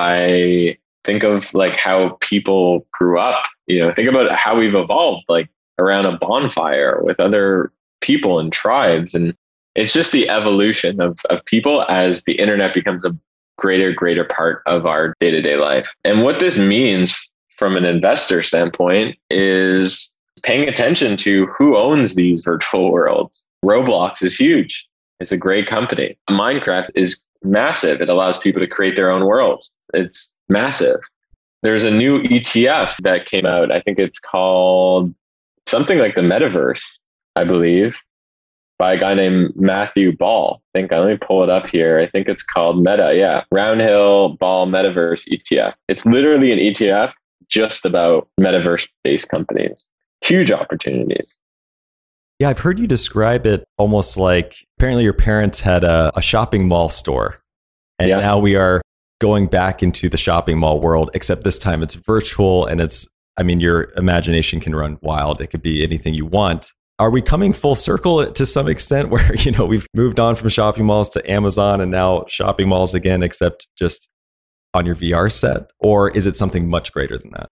by think of like how people grew up, think about how we've evolved, like around a bonfire with other people and tribes. And it's just the evolution of people as the internet becomes a greater part of our day-to-day life. And what this means from an investor standpoint is paying attention to who owns these virtual worlds. Roblox is huge. It's a great company. Minecraft is massive. It allows people to create their own worlds. It's massive. There's a new ETF that came out. I think it's called something like the Metaverse, I believe, by a guy named Matthew Ball. Let me pull it up here. I think it's called Meta. Yeah. Roundhill Ball Metaverse ETF. It's literally an ETF just about metaverse-based companies. Huge opportunities. Yeah, I've heard you describe it almost like apparently your parents had a shopping mall store. And now we are going back into the shopping mall world, except this time it's virtual and your imagination can run wild. It could be anything you want. Are we coming full circle to some extent where, we've moved on from shopping malls to Amazon and now shopping malls again, except just on your VR set? Or is it something much greater than that?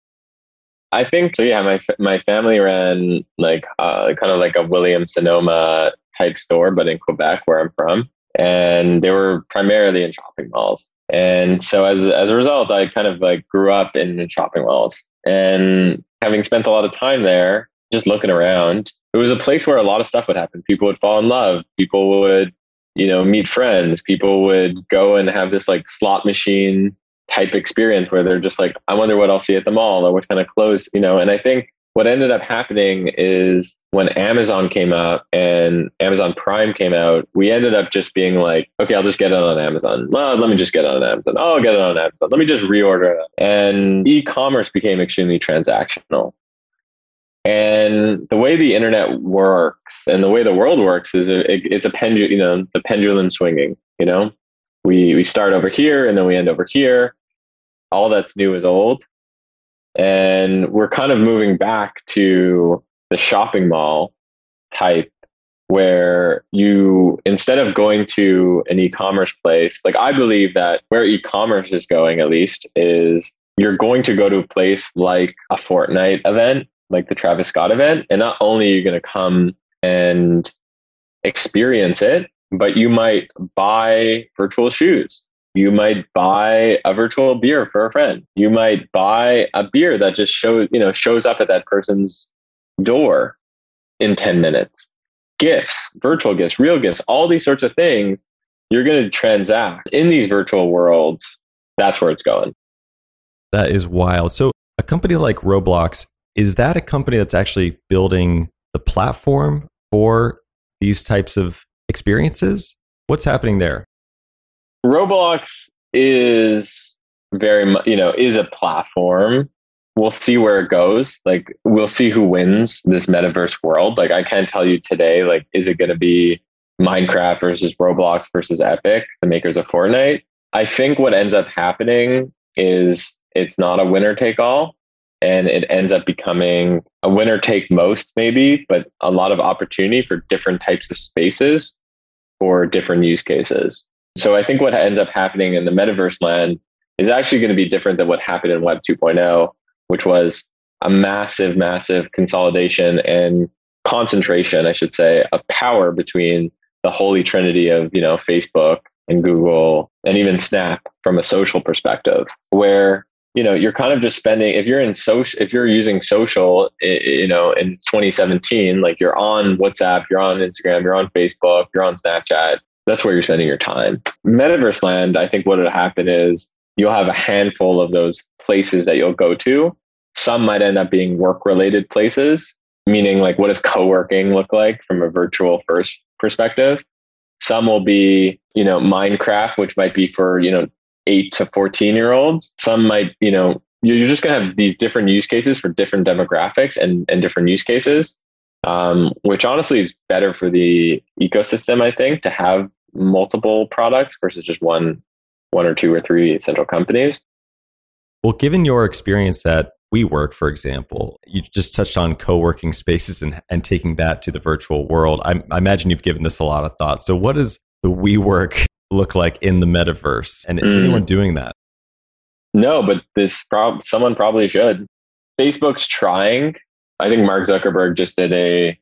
I think so. Yeah, my family ran like kind of like a Williams Sonoma type store, but in Quebec, where I'm from, and they were primarily in shopping malls. And so as a result, I kind of like grew up in shopping malls, and having spent a lot of time there, just looking around, it was a place where a lot of stuff would happen. People would fall in love. People would, meet friends. People would go and have this like slot machine type experience where they're just like, I wonder what I'll see at the mall or what kind of clothes, and I think what ended up happening is when Amazon came out and Amazon Prime came out, we ended up just being like, okay, I'll just get it on Amazon. Well, let me just get it on Amazon. Oh, I'll get it on Amazon. Let me just reorder it. And e-commerce became extremely transactional. And the way the internet works and the way the world works is it's a pendulum, the pendulum swinging, we start over here and then we end over here. All that's new is old. And we're kind of moving back to the shopping mall type where you, instead of going to an e-commerce place, like I believe that where e-commerce is going, at least, is you're going to go to a place like a Fortnite event, like the Travis Scott event. And not only are you going to come and experience it, but you might buy virtual shoes. You might buy a virtual beer for a friend. You might buy a beer that just shows up at that person's door in 10 minutes. Gifts, virtual gifts, real gifts, all these sorts of things, you're going to transact in these virtual worlds. That's where it's going. That is wild. So a company like Roblox, is that a company that's actually building the platform for these types of experiences? What's happening there? Roblox is very much, is a platform. We'll see where it goes. Like, we'll see who wins this metaverse world. Like, I can't tell you today, like, is it going to be Minecraft versus Roblox versus Epic, the makers of Fortnite? I think what ends up happening is it's not a winner take all, and it ends up becoming a winner take most, maybe, but a lot of opportunity for different types of spaces for different use cases. So I think what ends up happening in the metaverse land is actually going to be different than what happened in Web 2.0, which was a massive, massive consolidation and concentration, I should say, of power between the holy trinity of, Facebook and Google and even Snap from a social perspective, where you're kind of just spending, if you're using social, in 2017, like you're on WhatsApp, you're on Instagram, you're on Facebook, you're on Snapchat, that's where you're spending your time. Metaverse land, I think what will happen is you'll have a handful of those places that you'll go to. Some might end up being work-related places, meaning like what does co-working look like from a virtual first perspective? Some will be, Minecraft, which might be for, 8 to 14-year-olds. Some might, you're just going to have these different use cases for different demographics and different use cases, which honestly is better for the ecosystem, I think, to have multiple products versus just one or two or three central companies. Well, given your experience at WeWork, for example, you just touched on co-working spaces and taking that to the virtual world. I imagine you've given this a lot of thought. So what does the WeWork look like in the metaverse? And is anyone doing that? No, but someone probably should. Facebook's trying. I think Mark Zuckerberg just did a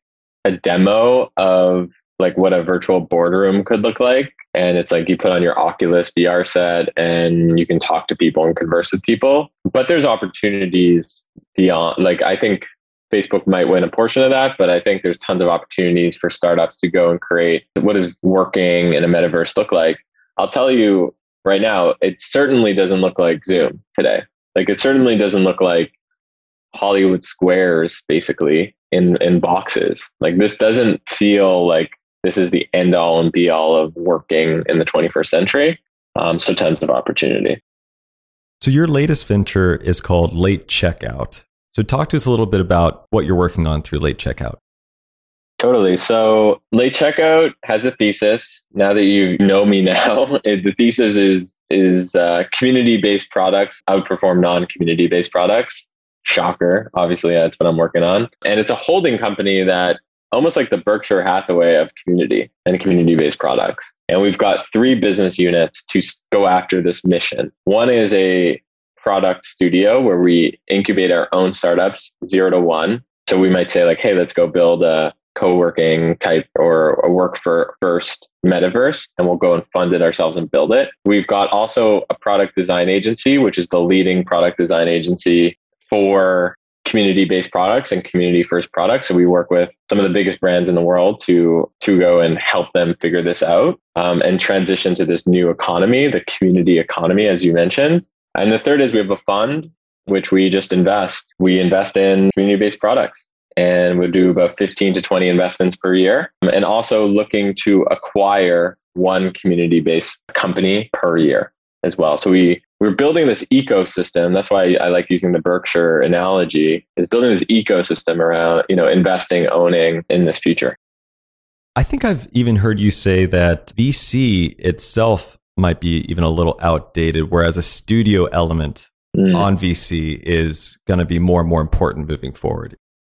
demo of like what a virtual boardroom could look like. And it's like you put on your Oculus VR set and you can talk to people and converse with people. But there's opportunities beyond, like I think Facebook might win a portion of that, but I think there's tons of opportunities for startups to go and create what does working in a metaverse look like. I'll tell you right now, it certainly doesn't look like Zoom today. Like it certainly doesn't look like Hollywood Squares basically in boxes. Like this doesn't feel like this is the end all and be all of working in the 21st century. So tons of opportunity. So your latest venture is called Late Checkout. So talk to us a little bit about what you're working on through Late Checkout. Totally. So Late Checkout has a thesis. Now that you know me now, the thesis is community-based products outperform non-community-based products. Shocker. Obviously, that's what I'm working on. And it's a holding company that almost like the Berkshire Hathaway of community and community-based products. And we've got 3 business units to go after this mission. One is a product studio where we incubate our own startups 0 to 1. So we might say like, hey, let's go build a co-working type or a work for first metaverse, and we'll go and fund it ourselves and build it. We've got also a product design agency, which is the leading product design agency for community-based products and community-first products. So we work with some of the biggest brands in the world to go and help them figure this out and transition to this new economy, the community economy, as you mentioned. And the third is we have a fund, which we just invest. We invest in community-based products, and we'll do about 15 to 20 investments per year, and also looking to acquire one community-based company per year as well. So we're building this ecosystem. That's why I like using the Berkshire analogy, is building this ecosystem around, investing, owning in this future. I think I've even heard you say that VC itself might be even a little outdated, whereas a studio element on VC is going to be more and more important moving forward.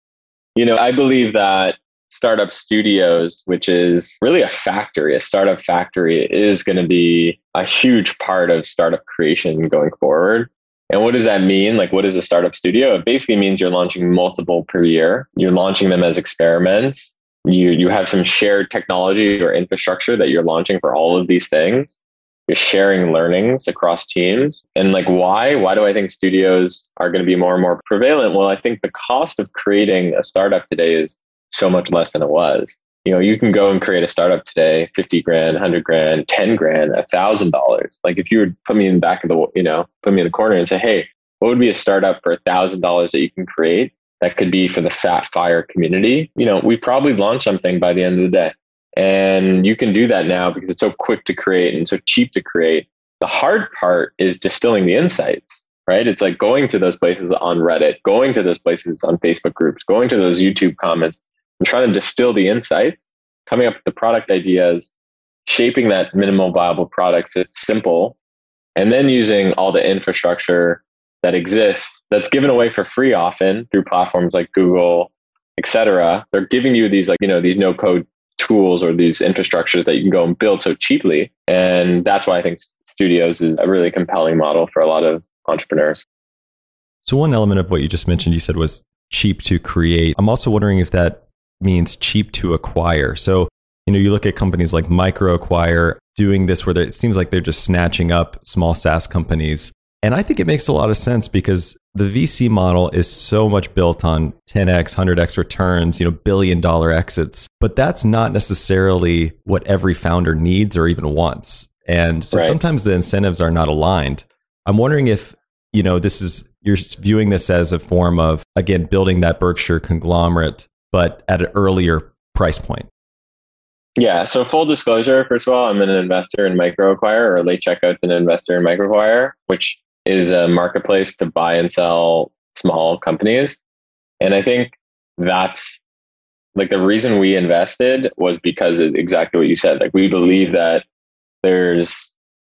I believe that startup studios, which is really a startup factory, is going to be a huge part of startup creation going forward. And what does that mean? Like, what is a startup studio? It basically means you're launching multiple per year. You're launching them as experiments. You have some shared technology or infrastructure that you're launching for all of these things. You're sharing learnings across teams. And like, why? Why do I think studios are going to be more and more prevalent? Well, I think the cost of creating a startup today is so much less than it was. You can go and create a startup today, 50 grand, 100 grand, 10 grand, $1,000. Like if you would put me in the back of put me in the corner and say, hey, what would be a startup for $1,000 that you can create that could be for the Fat Fire community? We probably launch something by the end of the day. And you can do that now because it's so quick to create and so cheap to create. The hard part is distilling the insights, right? It's like going to those places on Reddit, going to those places on Facebook groups, going to those YouTube comments, and trying to distill the insights, coming up with the product ideas, shaping that minimal viable product so it's simple, and then using all the infrastructure that exists that's given away for free often through platforms like Google, etc. They're giving you these these no-code tools or these infrastructures that you can go and build so cheaply. And that's why I think studios is a really compelling model for a lot of entrepreneurs. So one element of what you just mentioned, you said was cheap to create. I'm also wondering if that means cheap to acquire. So, you look at companies like MicroAcquire doing this where it seems like they're just snatching up small SaaS companies And I think it makes a lot of sense because the VC model is so much built on 10x, 100x returns, billion-dollar exits. But that's not necessarily what every founder needs or even wants. And so sometimes the incentives are not aligned. I'm wondering if, you're viewing this as a form of, again, building that Berkshire conglomerate, but at an earlier price point. Yeah. So full disclosure, first of all, I'm an investor in MicroAcquire, or Late Checkout's an investor in MicroAcquire, which is a marketplace to buy and sell small companies. And I think that's like the reason we invested was because of exactly what you said. Like, we believe that there's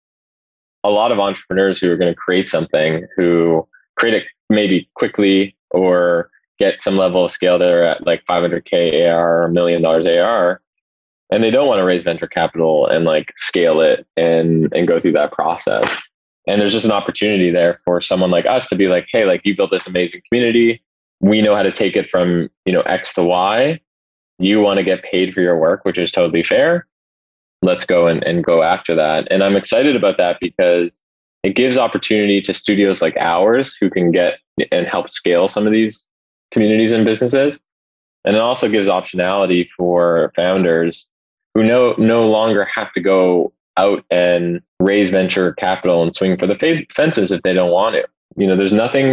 a lot of entrepreneurs who are going to create something, who create it maybe quickly or get some level of scale. They're at like 500K AR or $1 million AR, and they don't want to raise venture capital and like scale it and go through that process. And there's just an opportunity there for someone like us to be like, hey, like, you built this amazing community. We know how to take it from, X to Y. You want to get paid for your work, which is totally fair. Let's go and go after that. And I'm excited about that because it gives opportunity to studios like ours who can get and help scale some of these communities and businesses. And it also gives optionality for founders who no longer have to go out and raise venture capital and swing for the fences if they don't want to. There's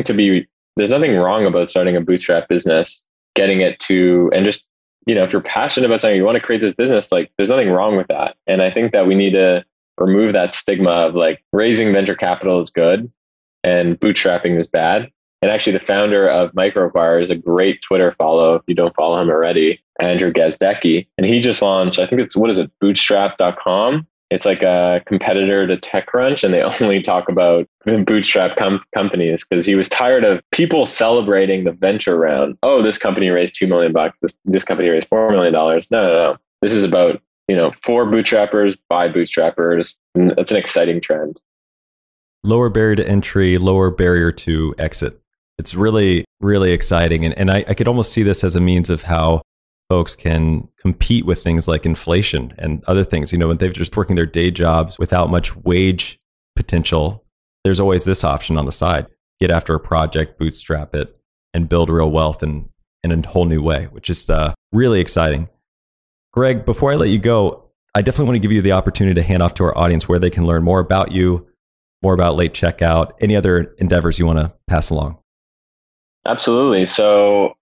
nothing wrong about starting a bootstrap business, getting it to, and just, if you're passionate about something, you want to create this business, like, there's nothing wrong with that. And I think that we need to remove that stigma of like raising venture capital is good and bootstrapping is bad. And actually, the founder of MicroAcquire is a great Twitter follow if you don't follow him already, Andrew Gazdecki. And he just launched, I think it's, bootstrap.com. It's like a competitor to TechCrunch, and they only talk about bootstrap companies because he was tired of people celebrating the venture round. Oh, this company raised $2 million. This company raised $4 million. No. This is about, for bootstrappers, by bootstrappers. And that's an exciting trend. Lower barrier to entry, lower barrier to exit. It's really, really exciting. And I could almost see this as a means of how folks can compete with things like inflation and other things. When they're just working their day jobs without much wage potential, there's always this option on the side. Get after a project, bootstrap it, and build real wealth in a whole new way, which is really exciting. Greg, before I let you go, I definitely want to give you the opportunity to hand off to our audience where they can learn more about you, more about Late Checkout, any other endeavors you want to pass along. Absolutely. So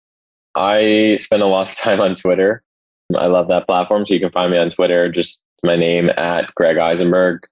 I spend a lot of time on Twitter. I love that platform. So you can find me on Twitter, just my name at Greg Eisenberg,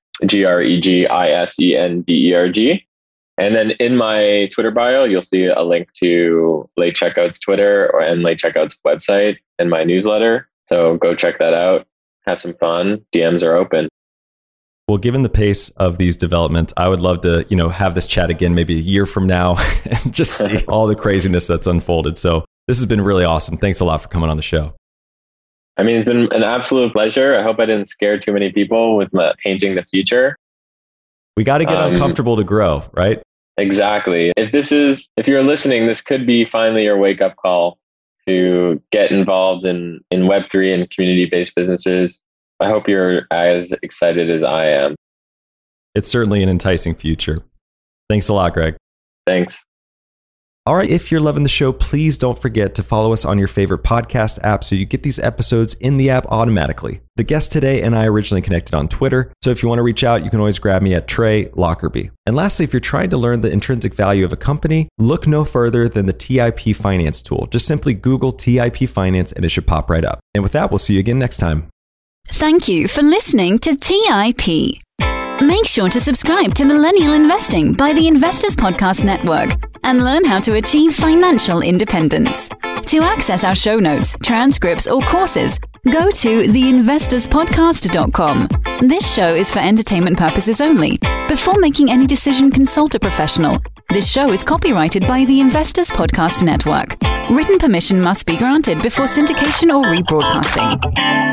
GregisenBerg. And then in my Twitter bio, you'll see a link to Late Checkout's Twitter and Late Checkout's website and my newsletter. So go check that out. Have some fun. DMs are open. Well, given the pace of these developments, I would love to, have this chat again, maybe a year from now and just see all the craziness that's unfolded. So this has been really awesome. Thanks a lot for coming on the show. I mean, it's been an absolute pleasure. I hope I didn't scare too many people with my painting the future. We got to get uncomfortable to grow, right? Exactly. If you're listening, this could be finally your wake-up call to get involved in Web3 and community-based businesses. I hope you're as excited as I am. It's certainly an enticing future. Thanks a lot, Greg. Thanks. All right, if you're loving the show, please don't forget to follow us on your favorite podcast app so you get these episodes in the app automatically. The guest today and I originally connected on Twitter, so if you want to reach out, you can always grab me at Trey Lockerbie. And lastly, if you're trying to learn the intrinsic value of a company, look no further than the TIP Finance tool. Just simply Google TIP Finance and it should pop right up. And with that, we'll see you again next time. Thank you for listening to TIP. Make sure to subscribe to Millennial Investing by the Investors Podcast Network and learn how to achieve financial independence. To access our show notes, transcripts, or courses, go to theinvestorspodcast.com. This show is for entertainment purposes only. Before making any decision, consult a professional. This show is copyrighted by the Investors Podcast Network. Written permission must be granted before syndication or rebroadcasting.